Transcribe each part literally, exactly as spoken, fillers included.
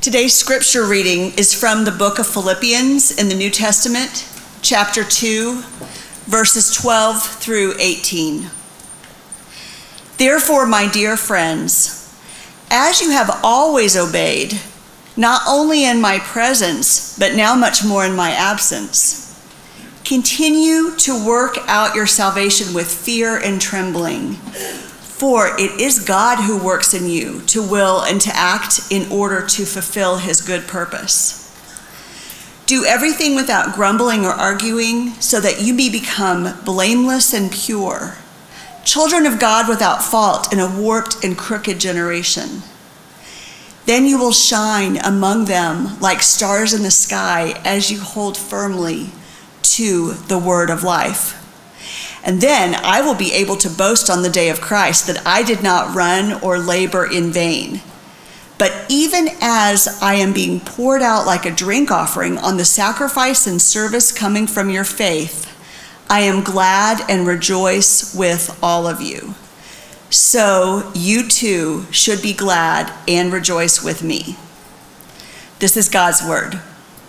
Today's scripture reading is from the book of Philippians in the New Testament, chapter two, verses twelve through eighteen. Therefore, my dear friends, as you have always obeyed, not only in my presence, but now much more in my absence, continue to work out your salvation with fear and trembling. For it is God who works in you to will and to act in order to fulfill his good purpose. Do everything without grumbling or arguing, so that you may become blameless and pure, children of God without fault in a warped and crooked generation. Then you will shine among them like stars in the sky as you hold firmly to the word of life. And then I will be able to boast on the day of Christ that I did not run or labor in vain. But even as I am being poured out like a drink offering on the sacrifice and service coming from your faith, I am glad and rejoice with all of you. So you too should be glad and rejoice with me. This is God's word.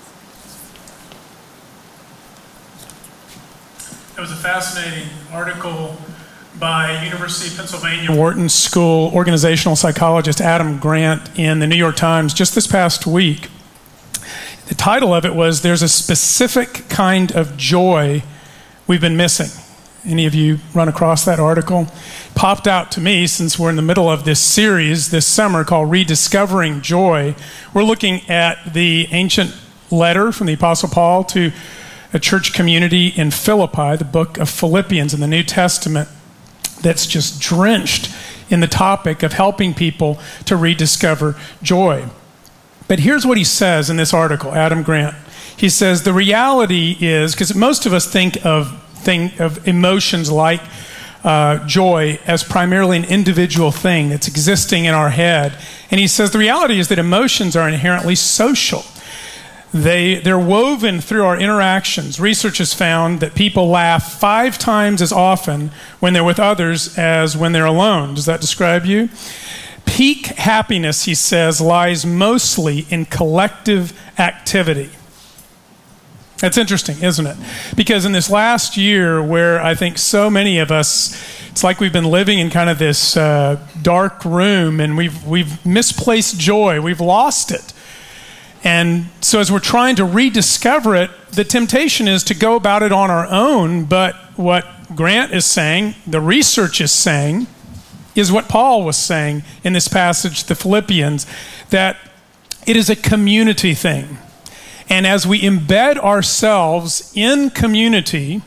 It was a fascinating article by University of Pennsylvania Wharton School organizational psychologist Adam Grant in the New York Times just this past week. The title of it was, "There's a Specific Kind of Joy We've Been Missing." Any of you run across that article? Popped out to me since we're in the middle of this series this summer called Rediscovering Joy. We're looking at the ancient letter from the Apostle Paul to a church community in Philippi, the book of Philippians in the New Testament, that's just drenched in the topic of helping people to rediscover joy. But here's what he says in this article, Adam Grant. He says, the reality is, because most of us think of, think of emotions like uh, joy as primarily an individual thing that's existing in our head. And he says the reality is that emotions are inherently social. They, they're woven through our interactions. Research has found that people laugh five times as often when they're with others as when they're alone. Does that describe you? Peak happiness, he says, lies mostly in collective activity. That's interesting, isn't it? Because in this last year where I think so many of us, it's like we've been living in kind of this uh, dark room and we've, we've misplaced joy. We've lost it. And so as we're trying to rediscover it, the temptation is to go about it on our own. But what Grant is saying, the research is saying, is what Paul was saying in this passage, the Philippians, that it is a community thing. And as we embed ourselves in community,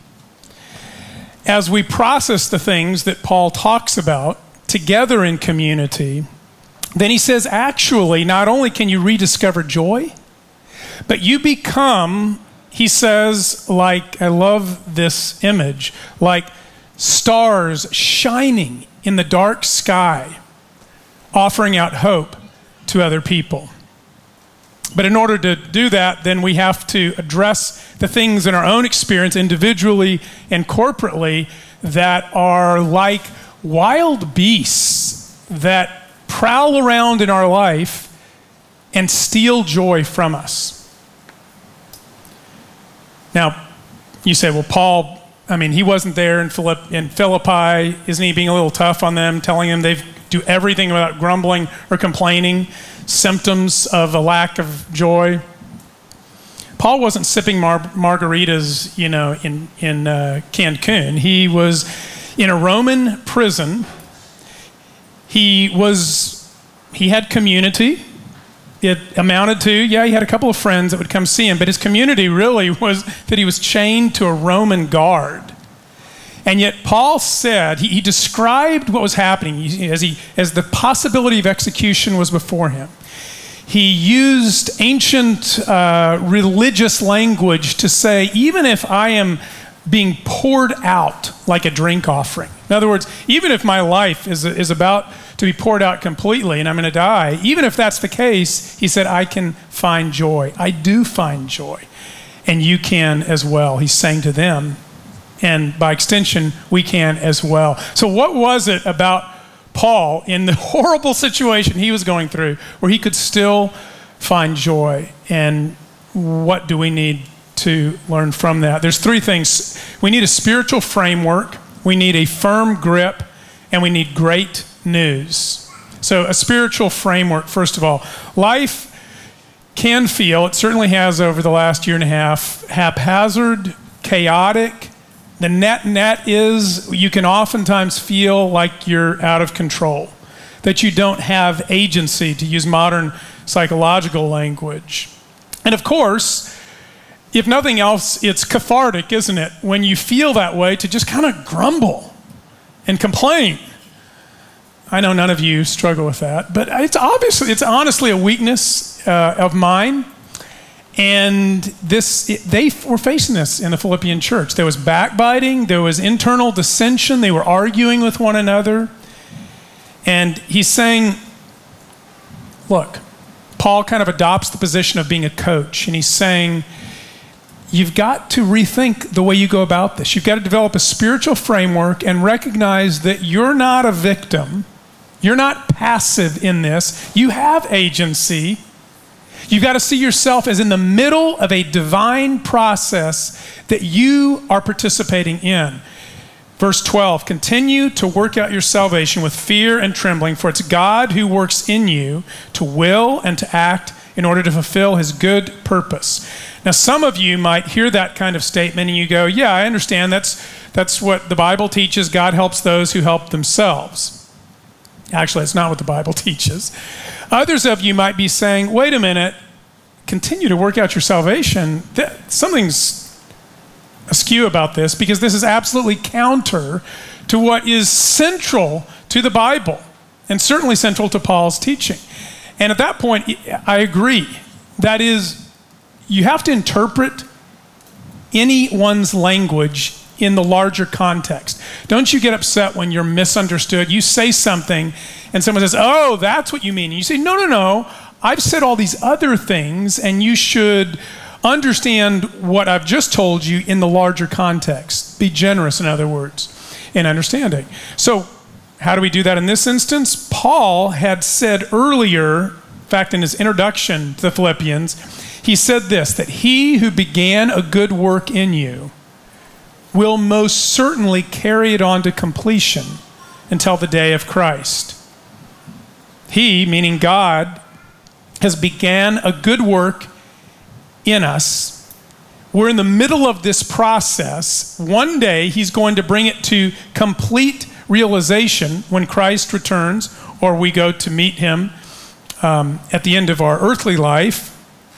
as we process the things that Paul talks about together in community, then he says, actually, not only can you rediscover joy, but you become, he says, like, I love this image, like stars shining in the dark sky, offering out hope to other people. But in order to do that, then we have to address the things in our own experience individually and corporately that are like wild beasts that prowl around in our life and steal joy from us. Now, you say, well, Paul, I mean, he wasn't there in, Philipp- in Philippi. Isn't he being a little tough on them, telling them they do everything without grumbling or complaining? Symptoms of a lack of joy. Paul wasn't sipping mar- margaritas, you know, in, in uh, Cancun. He was in a Roman prison. He was, he had community. It amounted to, yeah, he had a couple of friends that would come see him, but his community really was that he was chained to a Roman guard. And yet Paul said, he, he described what was happening as, he, as the possibility of execution was before him. He used ancient uh, religious language to say, even if I am being poured out like a drink offering. In other words, even if my life is, is about to be poured out completely and I'm going to die, even if that's the case, he said, I can find joy. I do find joy. And you can as well. He's saying to them, and by extension, we can as well. So what was it about Paul in the horrible situation he was going through where he could still find joy, and what do we need to learn from that? There's three things. We need a spiritual framework, we need a firm grip, and we need great news. So a spiritual framework, first of all. Life can feel, it certainly has over the last year and a half, haphazard, chaotic. The net net is you can oftentimes feel like you're out of control, that you don't have agency, to use modern psychological language. And of course, if nothing else, it's cathartic, isn't it, when you feel that way, to just kind of grumble and complain. I know none of you struggle with that, but it's obviously, it's honestly a weakness uh, of mine. And this, it, they were facing this in the Philippian church. There was backbiting, there was internal dissension, they were arguing with one another. And he's saying, look, Paul kind of adopts the position of being a coach, and he's saying, you've got to rethink the way you go about this. You've got to develop a spiritual framework and recognize that you're not a victim. You're not passive in this. You have agency. You've got to see yourself as in the middle of a divine process that you are participating in. Verse twelve, continue to work out your salvation with fear and trembling, for it's God who works in you to will and to act in order to fulfill his good purpose. Now, some of you might hear that kind of statement and you go, yeah, I understand. That's, that's what the Bible teaches. God helps those who help themselves. Actually, it's not what the Bible teaches. Others of you might be saying, wait a minute, continue to work out your salvation. Something's askew about this, because this is absolutely counter to what is central to the Bible, and certainly central to Paul's teaching. And at that point, I agree. That is, you have to interpret anyone's language in the larger context. Don't you get upset when you're misunderstood. You say something and someone says, oh, that's what you mean. And you say, no, no, no. I've said all these other things, and you should understand what I've just told you in the larger context. Be generous, in other words, in understanding. So how do we do that in this instance? Paul had said earlier, in fact, in his introduction to the Philippians, he said this, that he who began a good work in you will most certainly carry it on to completion until the day of Christ. He, meaning God, has began a good work in us. We're in the middle of this process. One day he's going to bring it to complete realization when Christ returns, or we go to meet him um, at the end of our earthly life.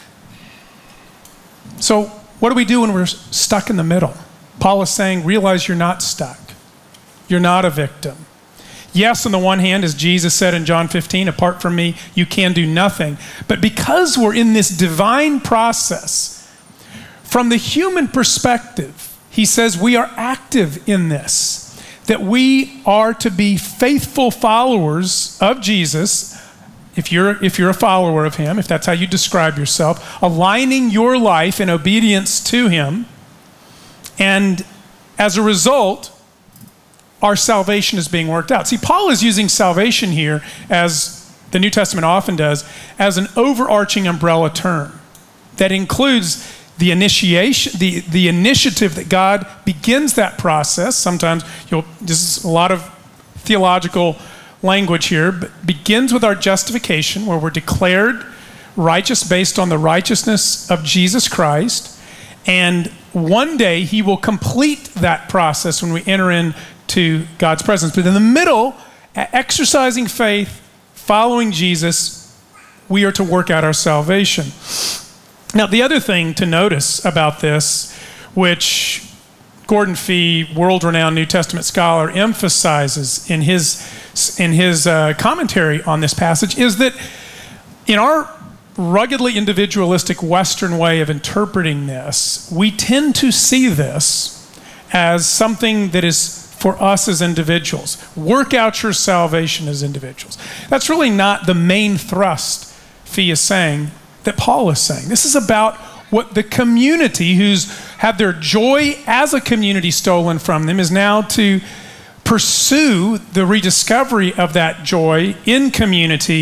So what do we do when we're stuck in the middle? Paul is saying, realize you're not stuck. You're not a victim. Yes, on the one hand, as Jesus said in John fifteen, apart from me, you can do nothing. But because we're in this divine process, from the human perspective, he says we are active in this, that we are to be faithful followers of Jesus. If you're, if you're a follower of him, if that's how you describe yourself, aligning your life in obedience to him. And as a result, our salvation is being worked out. See, Paul is using salvation here, as the New Testament often does, as an overarching umbrella term that includes the initiation, the, the initiative that God begins that process. Sometimes you'll, this is a lot of theological language here, but begins with our justification, where we're declared righteous based on the righteousness of Jesus Christ. And one day he will complete that process when we enter into God's presence. But in the middle, exercising faith, following Jesus, we are to work out our salvation. Now, the other thing to notice about this, which Gordon Fee, world-renowned New Testament scholar, emphasizes in his, in his uh, commentary on this passage, is that in our ruggedly individualistic Western way of interpreting this, we tend to see this as something that is for us as individuals. Work out your salvation as individuals. That's really not the main thrust, Fee is saying, that Paul is saying. This is about what the community, who's had their joy as a community stolen from them, is now to pursue the rediscovery of that joy in community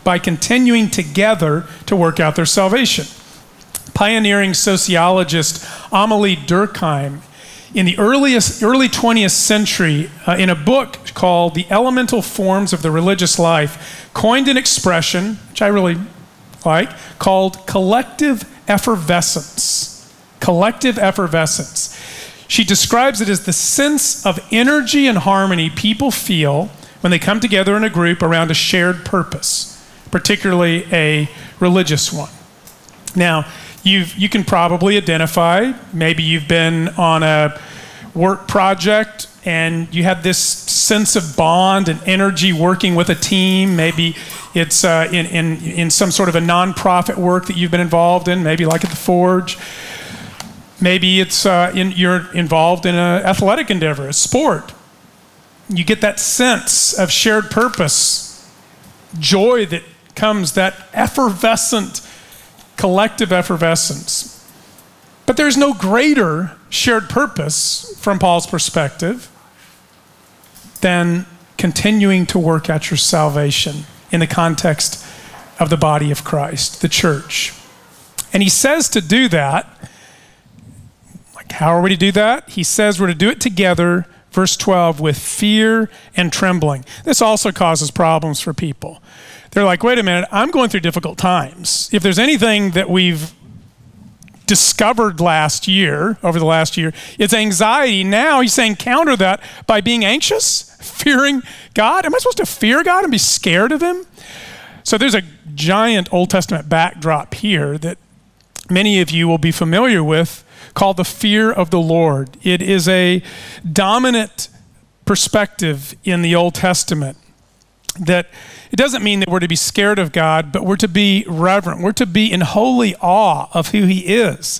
by continuing together to work out their salvation. Pioneering sociologist Amelie Durkheim, in the earliest, early twentieth century, uh, in a book called The Elemental Forms of the Religious Life, coined an expression, which I really like, called collective effervescence. Collective effervescence. She describes it as the sense of energy and harmony people feel when they come together in a group around a shared purpose, particularly a religious one. Now, you've, you can probably identify, maybe you've been on a work project and you have this sense of bond and energy working with a team. Maybe it's uh, in, in, in some sort of a nonprofit work that you've been involved in, maybe like at the Forge. Maybe it's uh, in, you're involved in an athletic endeavor, a sport. You get that sense of shared purpose, joy that comes, that effervescent, collective effervescence. But there's no greater shared purpose from Paul's perspective than continuing to work out your salvation in the context of the body of Christ, the church. And he says to do that. Like, how are we to do that? He says we're to do it together, verse twelve, with fear and trembling. This also causes problems for people. They're like, wait a minute, I'm going through difficult times. If there's anything that we've discovered last year, over the last year, it's anxiety. Now he's saying counter that by being anxious, fearing God. Am I supposed to fear God and be scared of him? So there's a giant Old Testament backdrop here that many of you will be familiar with, called the fear of the Lord. It is a dominant perspective in the Old Testament that it doesn't mean that we're to be scared of God, but we're to be reverent. We're to be in holy awe of who he is.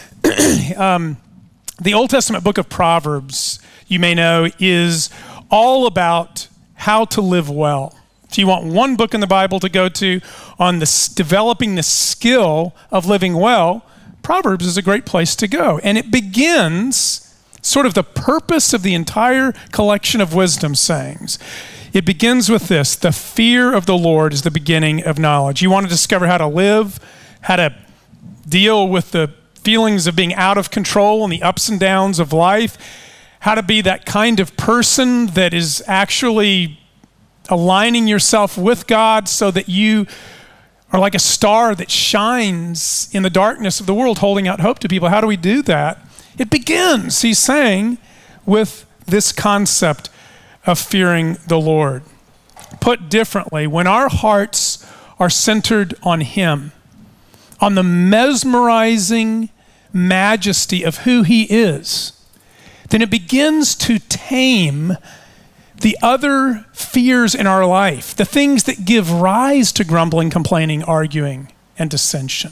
um, the Old Testament book of Proverbs, you may know, is all about how to live well. If you want one book in the Bible to go to on this, developing the skill of living well, Proverbs is a great place to go. And it begins sort of the purpose of the entire collection of wisdom sayings. It begins with this: the fear of the Lord is the beginning of knowledge. You want to discover how to live, how to deal with the feelings of being out of control and the ups and downs of life, how to be that kind of person that is actually aligning yourself with God so that you are like a star that shines in the darkness of the world, holding out hope to people. How do we do that? It begins, he's saying, with this concept of fearing the Lord. Put differently, when our hearts are centered on him, on the mesmerizing majesty of who he is, then it begins to tame the other fears in our life, the things that give rise to grumbling, complaining, arguing, and dissension.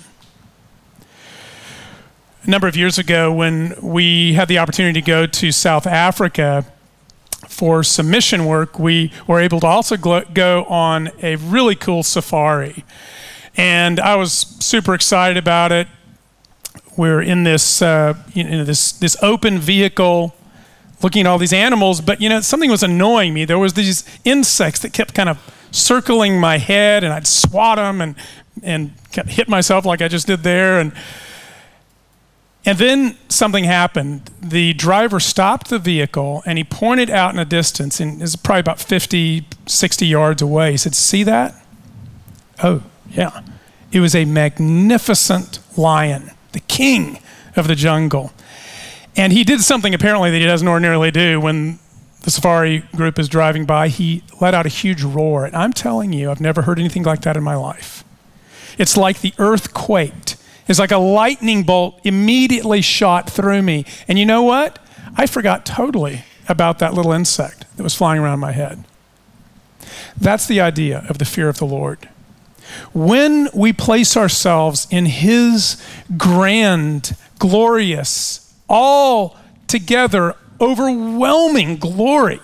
A number of years ago, when we had the opportunity to go to South Africa for some mission work, we were able to also go on a really cool safari. And I was super excited about it. We're in this, uh, you know, this, this open vehicle, looking at all these animals, but you know, something was annoying me. There was these insects that kept kind of circling my head, and I'd swat them and and kept hit myself like I just did there. And and then something happened. The driver stopped the vehicle and he pointed out in a distance, and it was probably about fifty, sixty yards away. He said, "See that?" Oh, yeah. It was a magnificent lion, the king of the jungle. And he did something apparently that he doesn't ordinarily do when the safari group is driving by. He let out a huge roar. And I'm telling you, I've never heard anything like that in my life. It's like the earth quaked. It's like a lightning bolt immediately shot through me. And you know what? I forgot totally about that little insect that was flying around my head. That's the idea of the fear of the Lord. When we place ourselves in his grand, glorious, all together, overwhelming glory,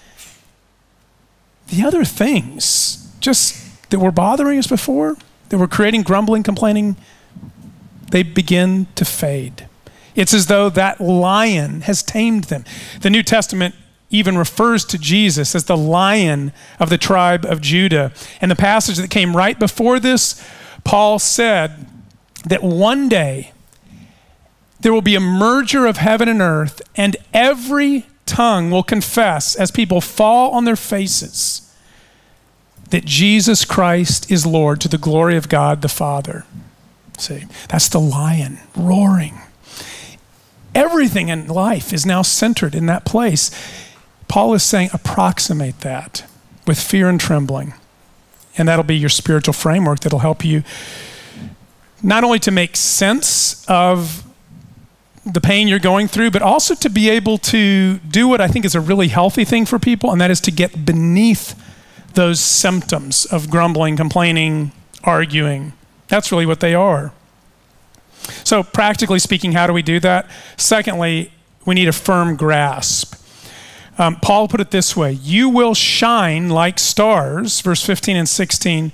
the other things just that were bothering us before, that were creating grumbling, complaining, they begin to fade. It's as though that lion has tamed them. The New Testament even refers to Jesus as the Lion of the tribe of Judah. And the passage that came right before this, Paul said that one day there will be a merger of heaven and earth, and every tongue will confess as people fall on their faces that Jesus Christ is Lord, to the glory of God the Father. See, that's the lion roaring. Everything in life is now centered in that place. Paul is saying approximate that with fear and trembling. And that'll be your spiritual framework that'll help you not only to make sense of the pain you're going through, but also to be able to do what I think is a really healthy thing for people, and that is to get beneath those symptoms of grumbling, complaining, arguing. That's really what they are. So practically speaking, how do we do that? Secondly, we need a firm grasp. Um, Paul put it this way: you will shine like stars, verse fifteen and sixteen,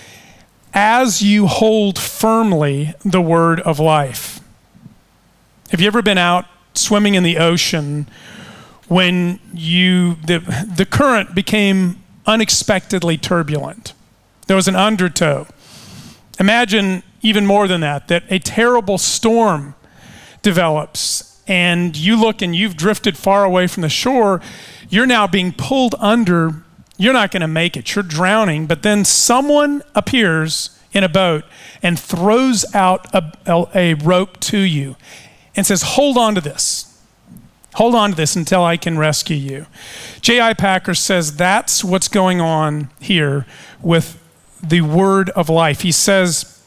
as you hold firmly the word of life. Have you ever been out swimming in the ocean when you the, the current became unexpectedly turbulent? There was an undertow. Imagine even more than that, that a terrible storm develops and you look and you've drifted far away from the shore. You're now being pulled under. You're not going to make it. You're drowning. But then someone appears in a boat and throws out a, a, a rope to you and says, hold on to this. Hold on to this until I can rescue you. J I Packer says that's what's going on here with the word of life. He says,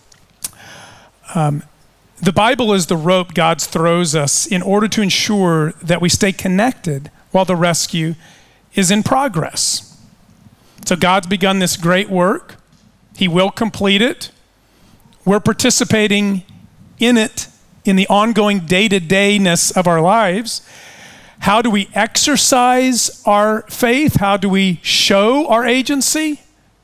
um, the Bible is the rope God throws us in order to ensure that we stay connected while the rescue is in progress. So God's begun this great work. He will complete it. We're participating in it in the ongoing day-to-dayness of our lives. How do we exercise our faith? How do we show our agency?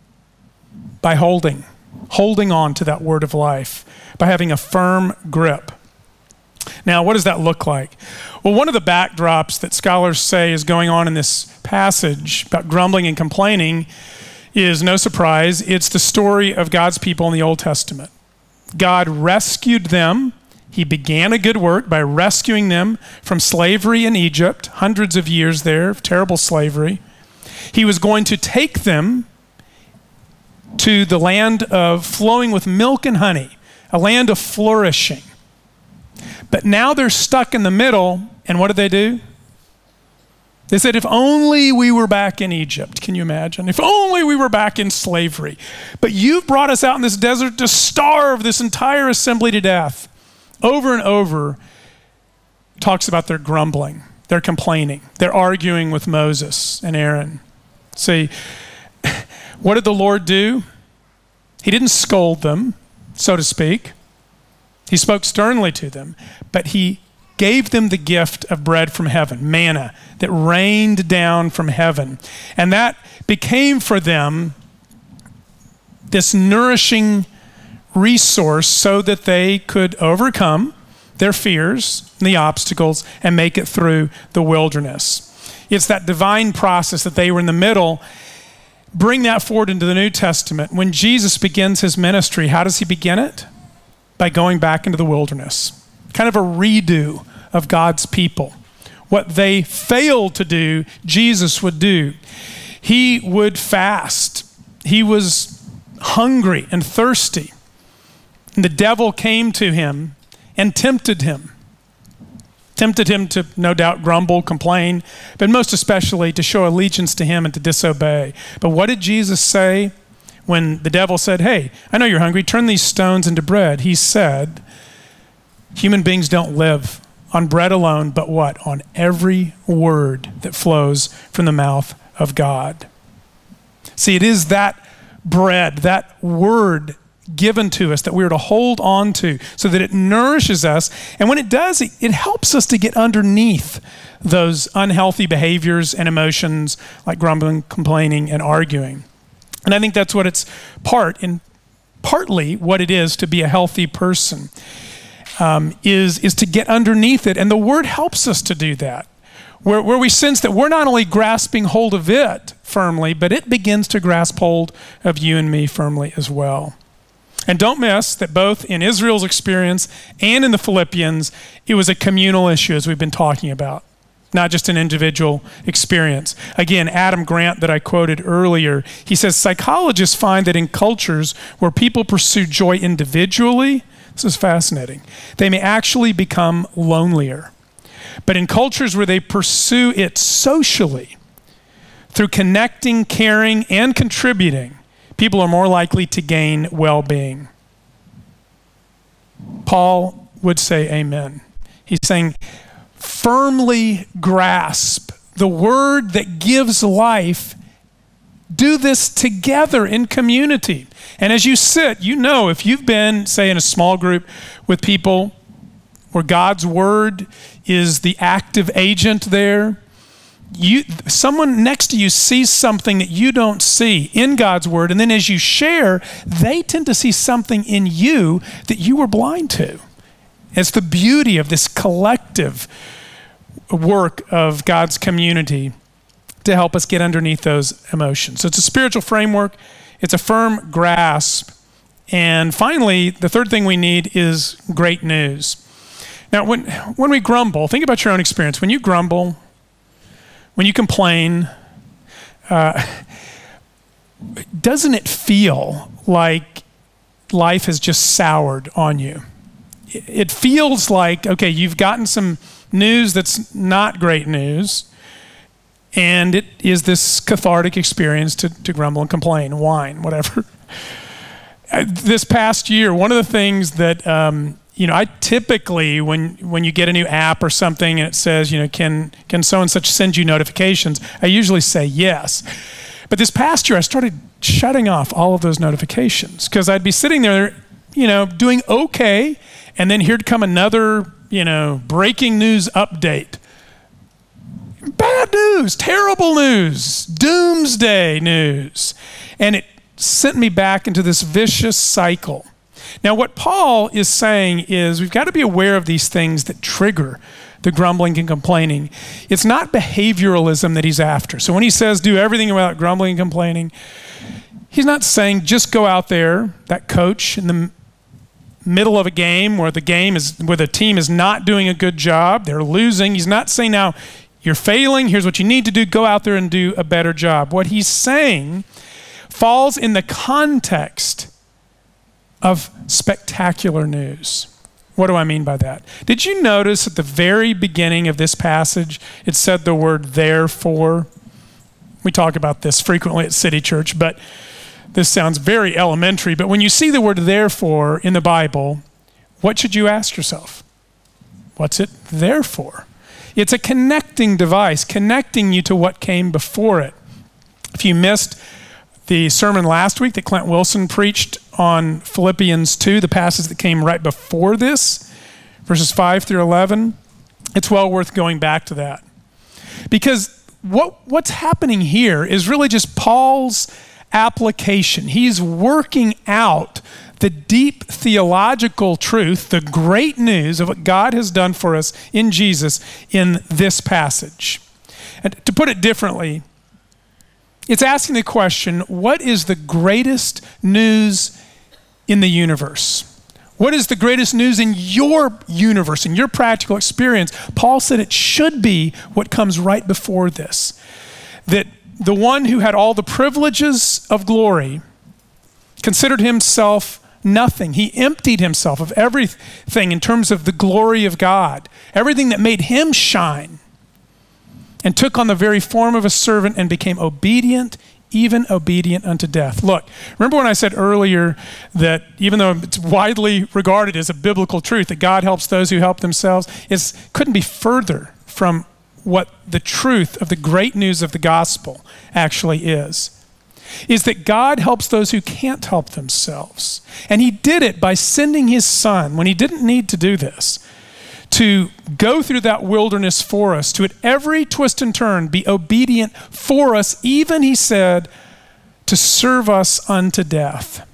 By holding, holding on to that word of life, by having a firm grip. Now, what does that look like? Well, one of the backdrops that scholars say is going on in this passage about grumbling and complaining is, no surprise, it's the story of God's people in the Old Testament. God rescued them. He began a good work by rescuing them from slavery in Egypt, hundreds of years there, terrible slavery. He was going to take them to the land of flowing with milk and honey, a land of flourishing. But now they're stuck in the middle, and what did they do? They said, if only we were back in Egypt. Can you imagine? If only we were back in slavery. But you've brought us out in this desert to starve this entire assembly to death. Over and over, talks about their grumbling, their complaining, their arguing with Moses and Aaron. See, what did the Lord do? He didn't scold them, so to speak. He spoke sternly to them, but he gave them the gift of bread from heaven, manna, that rained down from heaven. And that became for them this nourishing resource so that they could overcome their fears and the obstacles and make it through the wilderness. It's that divine process that they were in the middle. Bring that forward into the New Testament. When Jesus begins his ministry, how does he begin it? By going back into the wilderness. Kind of a redo of God's people. What they failed to do, Jesus would do. He would fast. He was hungry and thirsty. And the devil came to him and tempted him. Tempted him to, no doubt, grumble, complain, but most especially to show allegiance to him and to disobey. But what did Jesus say when the devil said, hey, I know you're hungry, turn these stones into bread? He said, human beings don't live on bread alone, but what? On every word that flows from the mouth of God. See, it is that bread, that word given to us that we are to hold on to so that it nourishes us. And when it does, it, it helps us to get underneath those unhealthy behaviors and emotions like grumbling, complaining, and arguing. And I think that's what it's part in partly what it is to be a healthy person, um, is, is to get underneath it. And the word helps us to do that. where, where we sense that we're not only grasping hold of it firmly, but it begins to grasp hold of you and me firmly as well. And don't miss that both in Israel's experience and in the Philippians, it was a communal issue, as we've been talking about, not just an individual experience. Again, Adam Grant that I quoted earlier, he says, psychologists find that in cultures where people pursue joy individually, this is fascinating, they may actually become lonelier. But in cultures where they pursue it socially, through connecting, caring, and contributing, people are more likely to gain well-being. Paul would say amen. He's saying, firmly grasp the word that gives life. Do this together in community. And as you sit, you know, if you've been, say, in a small group with people where God's word is the active agent there, you, someone next to you sees something that you don't see in God's word, and then as you share, they tend to see something in you that you were blind to. It's the beauty of this collective work of God's community to help us get underneath those emotions. So it's a spiritual framework. It's a firm grasp. And finally, the third thing we need is great news. Now, when, when we grumble, think about your own experience. When you grumble, when you complain, uh, doesn't it feel like life has just soured on you? It feels like, okay, you've gotten some news that's not great news, and it is this cathartic experience to, to grumble and complain, whine, whatever. This past year, one of the things that, um, you know, I typically, when when you get a new app or something and it says, you know, can can so and such send you notifications, I usually say yes. But this past year, I started shutting off all of those notifications because I'd be sitting there, you know, doing okay, and then here'd come another, you know, breaking news update. Bad news, terrible news, doomsday news. And it sent me back into this vicious cycle. Now, what Paul is saying is we've got to be aware of these things that trigger the grumbling and complaining. It's not behavioralism that he's after. So when he says do everything without grumbling and complaining, he's not saying just go out there, that coach in the middle of a game where the game is, where the team is not doing a good job, they're losing. He's not saying now you're failing, here's what you need to do, go out there and do a better job. What he's saying falls in the context of spectacular news. What do I mean by that? Did you notice at the very beginning of this passage, it said the word therefore? We talk about this frequently at City Church, but this sounds very elementary. But when you see the word therefore in the Bible, what should you ask yourself? What's it there for? It's a connecting device, connecting you to what came before it. If you missed the sermon last week that Clint Wilson preached on Philippians two, the passage that came right before this, verses five through eleven, it's well worth going back to that. Because what, what's happening here is really just Paul's application. He's working out the deep theological truth, the great news of what God has done for us in Jesus in this passage. And to put it differently, it's asking the question, what is the greatest news in the universe? What is the greatest news in your universe, in your practical experience? Paul said it should be what comes right before this. That the one who had all the privileges of glory considered himself nothing. He emptied himself of everything in terms of the glory of God, everything that made him shine, and took on the very form of a servant and became obedient, even obedient unto death. Look, remember when I said earlier that even though it's widely regarded as a biblical truth that God helps those who help themselves, it couldn't be further from what the truth of the great news of the gospel actually is. Is that God helps those who can't help themselves. And he did it by sending his son when he didn't need to do this, to go through that wilderness for us, to at every twist and turn be obedient for us, even, he said, to serve us unto death.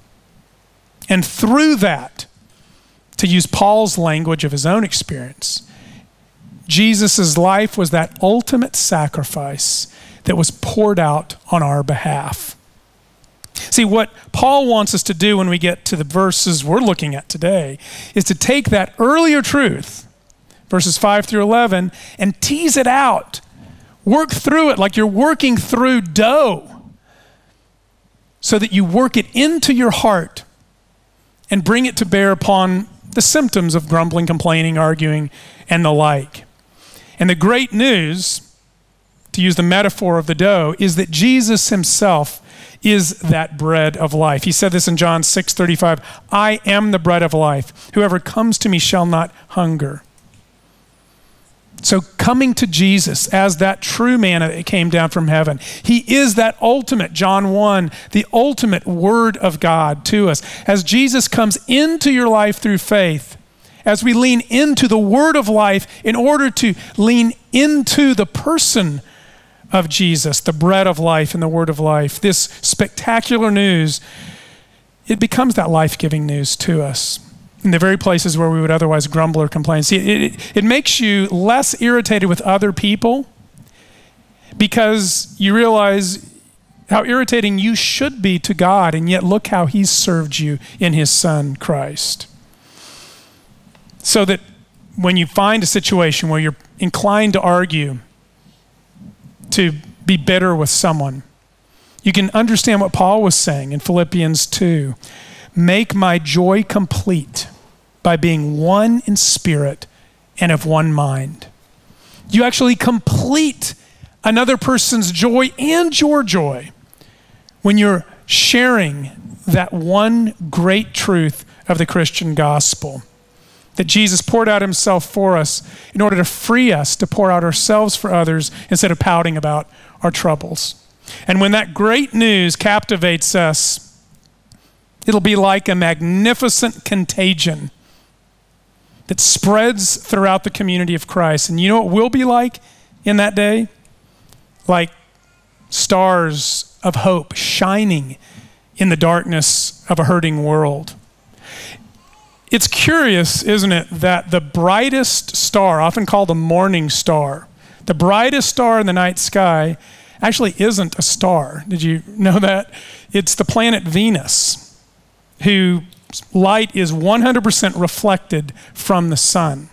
And through that, to use Paul's language of his own experience, Jesus' life was that ultimate sacrifice that was poured out on our behalf. See, what Paul wants us to do when we get to the verses we're looking at today is to take that earlier truth, verses five through eleven, and tease it out. Work through it like you're working through dough so that you work it into your heart and bring it to bear upon the symptoms of grumbling, complaining, arguing, and the like. And the great news, to use the metaphor of the dough, is that Jesus himself is that bread of life. He said this in John six thirty-five, I am the bread of life. Whoever comes to me shall not hunger. So coming to Jesus as that true manna that came down from heaven, he is that ultimate, John one, the ultimate word of God to us. As Jesus comes into your life through faith, as we lean into the word of life in order to lean into the person of Jesus, the bread of life and the word of life, this spectacular news, it becomes that life-giving news to us in the very places where we would otherwise grumble or complain. See, it, it, it makes you less irritated with other people because you realize how irritating you should be to God, and yet look how he's served you in his Son, Christ. So that when you find a situation where you're inclined to argue, to be bitter with someone, you can understand what Paul was saying in Philippians two. Make my joy complete by being one in spirit and of one mind. You actually complete another person's joy and your joy when you're sharing that one great truth of the Christian gospel, that Jesus poured out himself for us in order to free us to pour out ourselves for others instead of pouting about our troubles. And when that great news captivates us, it'll be like a magnificent contagion that spreads throughout the community of Christ. And you know what we'll be like in that day? Like stars of hope shining in the darkness of a hurting world. It's curious, isn't it, that the brightest star, often called a morning star, the brightest star in the night sky actually isn't a star. Did you know that? It's the planet Venus, whose light is one hundred percent reflected from the sun.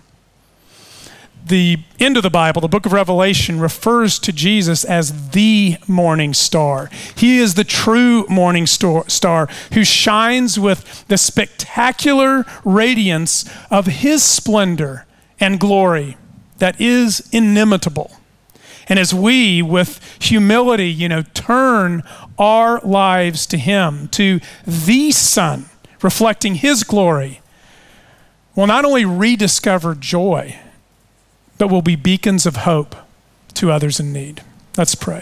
The end of the Bible, the book of Revelation, refers to Jesus as the morning star. He is the true morning star who shines with the spectacular radiance of his splendor and glory that is inimitable. And as we, with humility, you know, turn our lives to him, to the Son, reflecting his glory, we'll not only rediscover joy, but will be beacons of hope to others in need. Let's pray.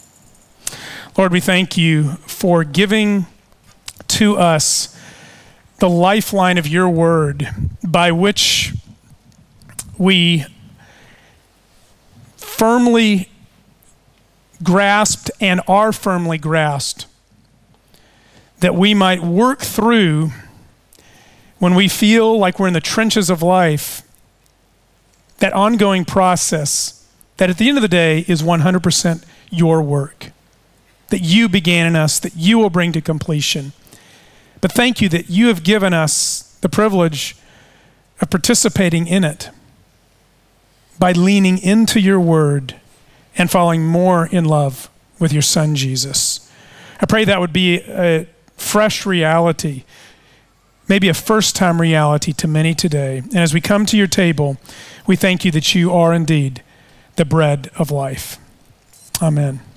Lord, we thank you for giving to us the lifeline of your word by which we firmly grasped and are firmly grasped, that we might work through when we feel like we're in the trenches of life, that ongoing process that at the end of the day is one hundred percent your work, that you began in us, that you will bring to completion. But thank you that you have given us the privilege of participating in it by leaning into your word and falling more in love with your Son, Jesus. I pray that would be a fresh reality, maybe a first-time reality to many today. And as we come to your table, we thank you that you are indeed the bread of life. Amen.